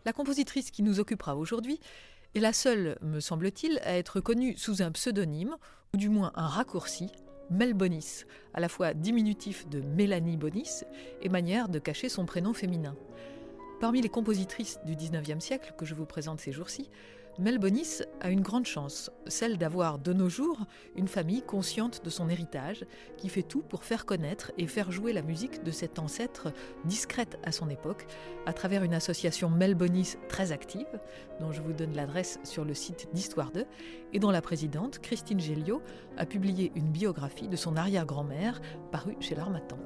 La compositrice qui nous occupera aujourd'hui est la seule, me semble-t-il, à être connue sous un pseudonyme, ou du moins un raccourci, Mel Bonis, à la fois diminutif de Mélanie Bonis et manière de cacher son prénom féminin. Parmi les compositrices du XIXe siècle que je vous présente ces jours-ci, Mel Bonis a une grande chance, celle d'avoir de nos jours une famille consciente de son héritage, qui fait tout pour faire connaître et faire jouer la musique de cet ancêtre discrète à son époque, à travers une association Mel Bonis très active, dont je vous donne l'adresse sur le site d'Histoire 2, et dont la présidente, Christine Géliot, a publié une biographie de son arrière-grand-mère parue chez l'Harmattan.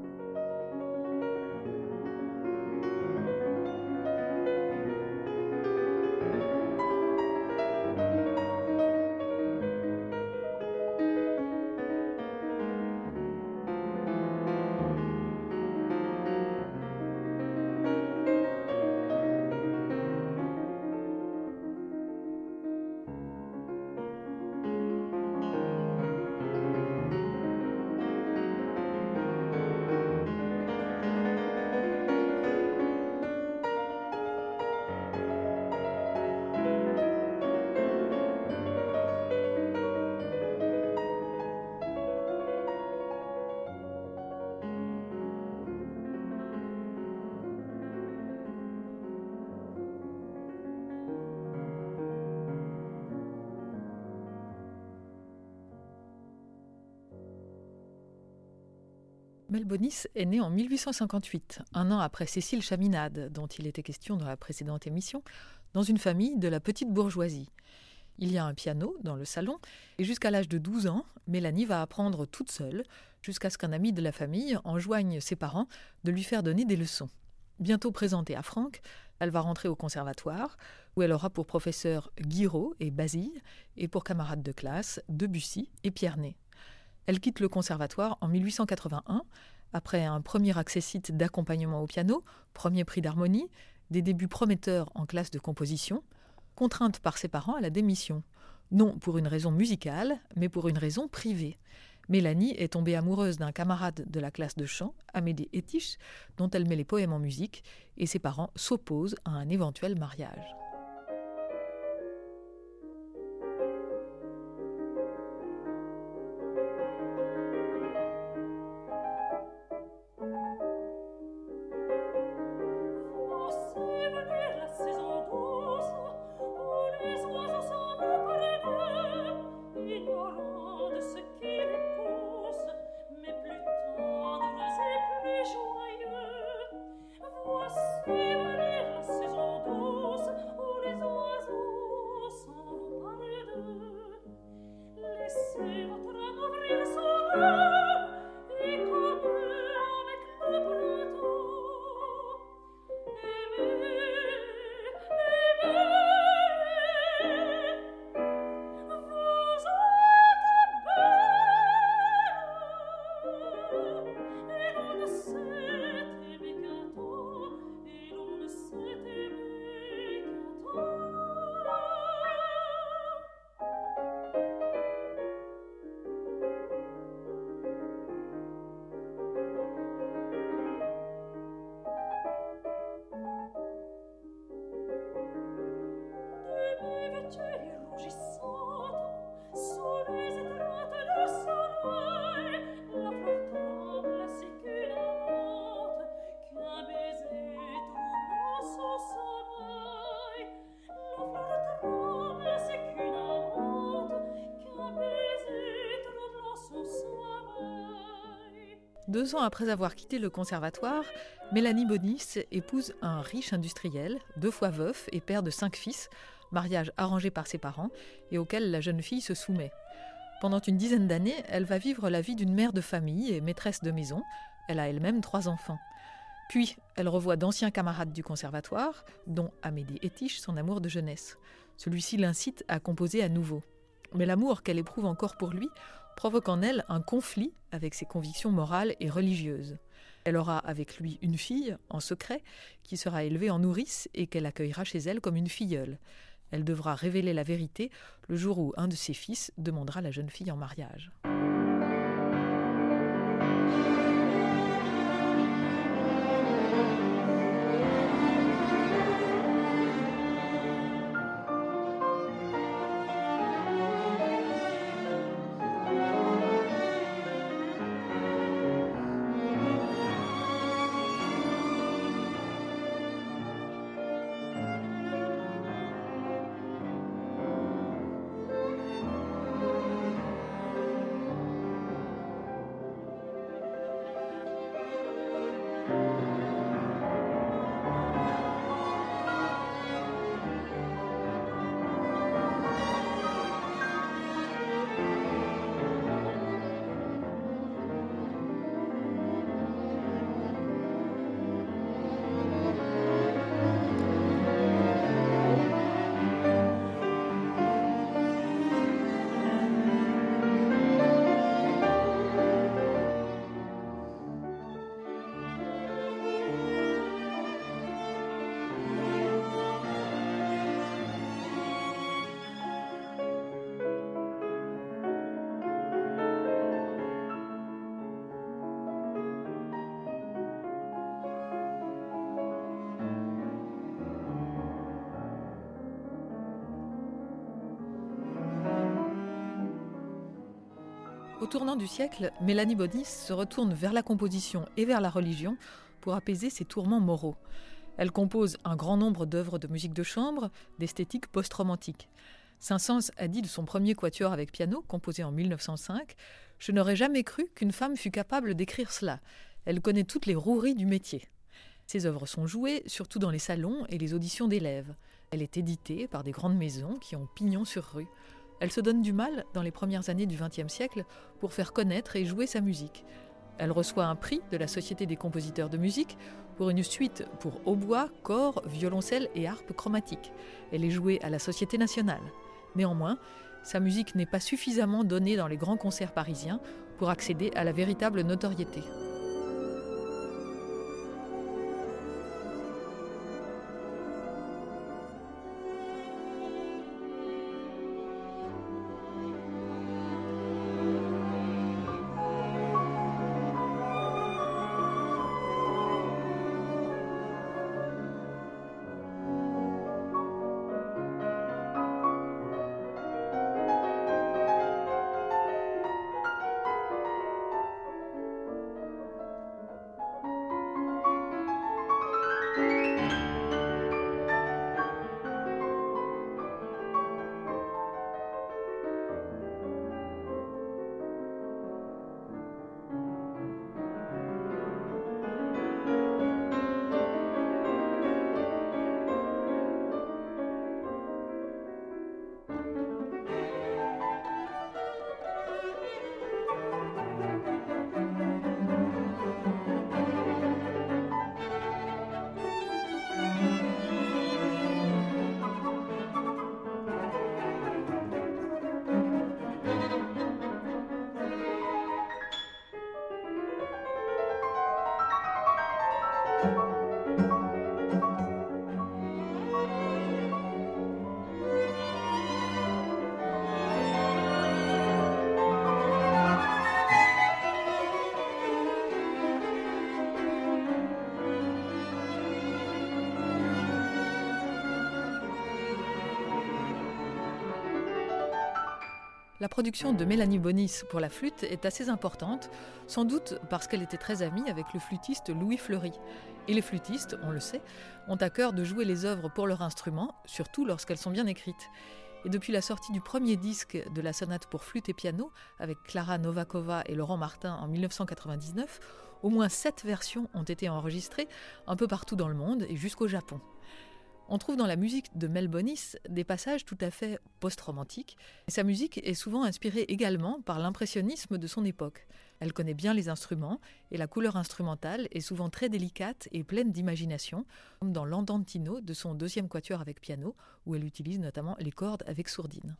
Mel Bonis est née en 1858, un an après Cécile Chaminade, dont il était question dans la précédente émission, dans une famille de la petite bourgeoisie. Il y a un piano dans le salon, et jusqu'à l'âge de 12 ans, Mélanie va apprendre toute seule, jusqu'à ce qu'un ami de la famille enjoigne ses parents de lui faire donner des leçons. Bientôt présentée à Franck, elle va rentrer au conservatoire, où elle aura pour professeurs Guiraud et Basile, et pour camarades de classe Debussy et Pierney. Elle quitte le conservatoire en 1881, après un premier accessit d'accompagnement au piano, premier prix d'harmonie, des débuts prometteurs en classe de composition, contrainte par ses parents à la démission. Non pour une raison musicale, mais pour une raison privée. Mélanie est tombée amoureuse d'un camarade de la classe de chant, Amédée Etich, dont elle met les poèmes en musique, et ses parents s'opposent à un éventuel mariage. Deux ans après avoir quitté le conservatoire, Mélanie Bonis épouse un riche industriel, 2 fois veuf et père de 5 fils, mariage arrangé par ses parents et auquel la jeune fille se soumet. Pendant une dizaine d'années, elle va vivre la vie d'une mère de famille et maîtresse de maison. Elle a elle-même 3 enfants. Puis, elle revoit d'anciens camarades du conservatoire, dont Amédée Etich, son amour de jeunesse. Celui-ci l'incite à composer à nouveau. Mais l'amour qu'elle éprouve encore pour lui provoque en elle un conflit avec ses convictions morales et religieuses. Elle aura avec lui une fille, en secret, qui sera élevée en nourrice et qu'elle accueillera chez elle comme une filleule. Elle devra révéler la vérité le jour où un de ses fils demandera la jeune fille en mariage. Au tournant du siècle, Mélanie Bonis se retourne vers la composition et vers la religion pour apaiser ses tourments moraux. Elle compose un grand nombre d'œuvres de musique de chambre, d'esthétique post-romantique. Saint-Saëns a dit de son premier quatuor avec piano, composé en 1905, « Je n'aurais jamais cru qu'une femme fût capable d'écrire cela. Elle connaît toutes les roueries du métier. » Ses œuvres sont jouées, surtout dans les salons et les auditions d'élèves. Elle est éditée par des grandes maisons qui ont pignon sur rue. Elle se donne du mal, dans les premières années du XXe siècle, pour faire connaître et jouer sa musique. Elle reçoit un prix de la Société des compositeurs de musique pour une suite pour hautbois, cor, violoncelle et harpe chromatique. Elle est jouée à la Société nationale. Néanmoins, sa musique n'est pas suffisamment donnée dans les grands concerts parisiens pour accéder à la véritable notoriété. La production de Mélanie Bonis pour la flûte est assez importante, sans doute parce qu'elle était très amie avec le flûtiste Louis Fleury. Et les flûtistes, on le sait, ont à cœur de jouer les œuvres pour leur instrument, surtout lorsqu'elles sont bien écrites. Et depuis la sortie du premier disque de la sonate pour flûte et piano, avec Klara Novakova et Laurent Martin en 1999, au moins 7 versions ont été enregistrées un peu partout dans le monde et jusqu'au Japon. On trouve dans la musique de Mel Bonis des passages tout à fait post-romantiques. Et sa musique est souvent inspirée également par l'impressionnisme de son époque. Elle connaît bien les instruments et la couleur instrumentale est souvent très délicate et pleine d'imagination, comme dans l'Andantino de son deuxième quatuor avec piano, où elle utilise notamment les cordes avec sourdine.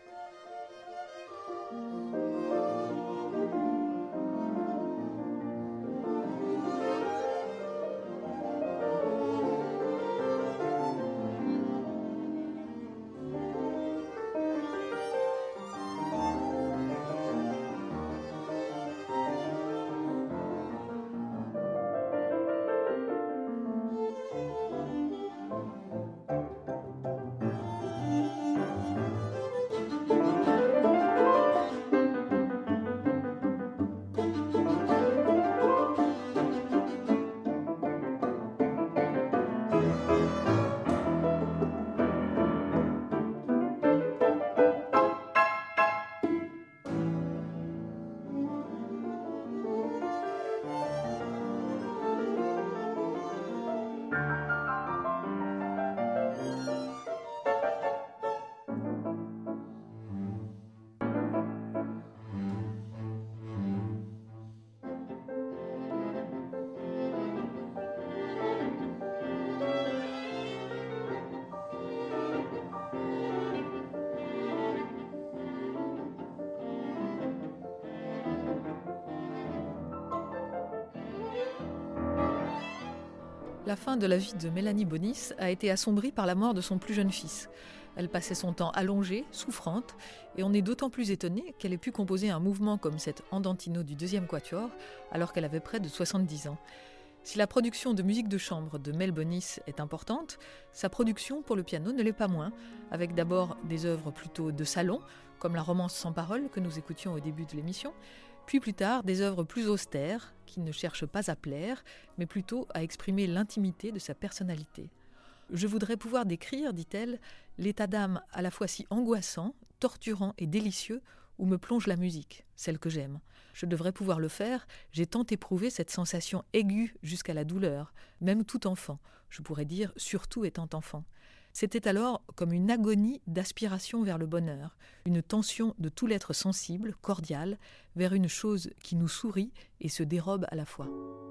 La fin de la vie de Mélanie Bonis a été assombrie par la mort de son plus jeune fils. Elle passait son temps allongée, souffrante, et on est d'autant plus étonné qu'elle ait pu composer un mouvement comme cet Andantino du deuxième quatuor, alors qu'elle avait près de 70 ans. Si la production de musique de chambre de Mel Bonis est importante, sa production pour le piano ne l'est pas moins, avec d'abord des œuvres plutôt de salon, comme la romance sans parole que nous écoutions au début de l'émission, puis plus tard des œuvres plus austères, qui ne cherchent pas à plaire, mais plutôt à exprimer l'intimité de sa personnalité. Je voudrais pouvoir décrire, dit-elle, l'état d'âme à la fois si angoissant, torturant et délicieux où me plonge la musique, celle que j'aime. Je devrais pouvoir le faire, j'ai tant éprouvé cette sensation aiguë jusqu'à la douleur, même tout enfant, je pourrais dire surtout étant enfant. C'était alors comme une agonie d'aspiration vers le bonheur, une tension de tout l'être sensible, cordial, vers une chose qui nous sourit et se dérobe à la fois.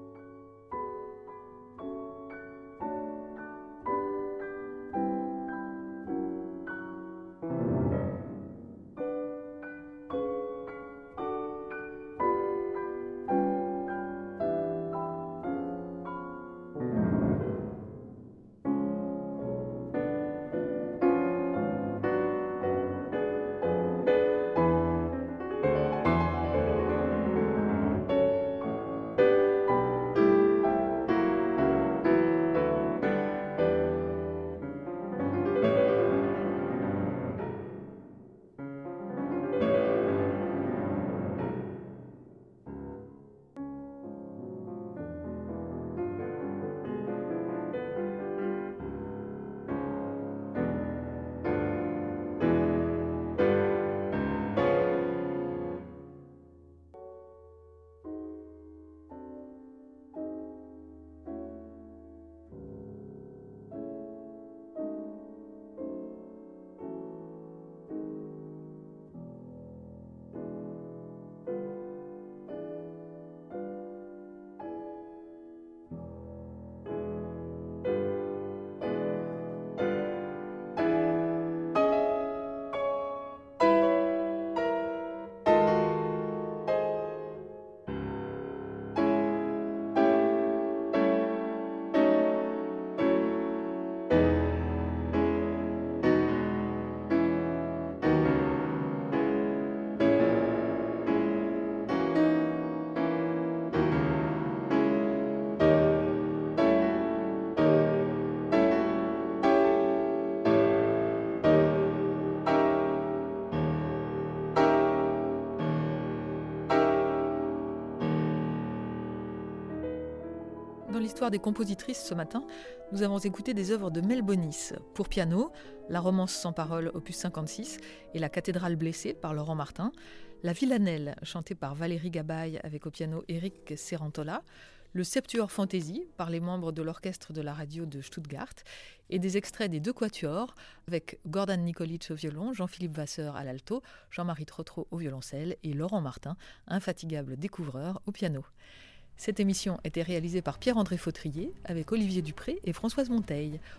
Dans l'histoire des compositrices ce matin, nous avons écouté des œuvres de Mel Bonis pour piano, la romance sans parole opus 56 et la cathédrale blessée par Laurent Martin, la villanelle chantée par Valérie Gabaye avec au piano Eric Serrantola, le Septuor Fantasy par les membres de l'orchestre de la radio de Stuttgart et des extraits des deux quatuors avec Gordon Nikolic au violon, Jean-Philippe Vasseur à l'alto, Jean-Marie Trotreau au violoncelle et Laurent Martin, infatigable découvreur, au piano. Cette émission était réalisée par Pierre-André Fautrier avec Olivier Dupré et Françoise Monteil.